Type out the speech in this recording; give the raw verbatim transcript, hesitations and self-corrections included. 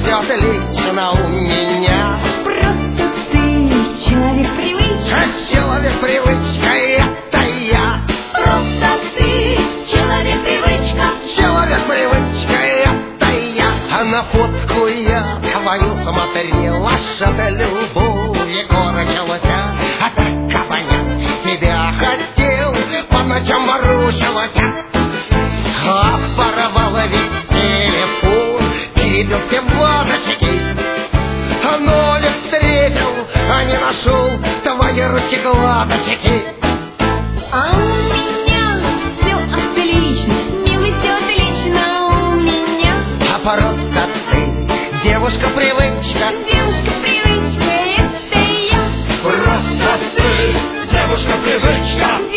все отлично у меня. Просто ты человек-привычка. Человек-привычка, это я. Просто ты человек-привычка. Человек-привычка, это я. А на фотку я твою смотрел, аж от любовь корчилась. А так обонять тебя хотел, по ночам ворушилась. А порвала ведь телефон, перебил все вазочки. Но не встретил, а не нашел твои руки гладочки. А у меня все отлично, милый, все отлично у меня. А просто ты девушка-привычка. Девушка-привычка, это я. Просто ты девушка-привычка.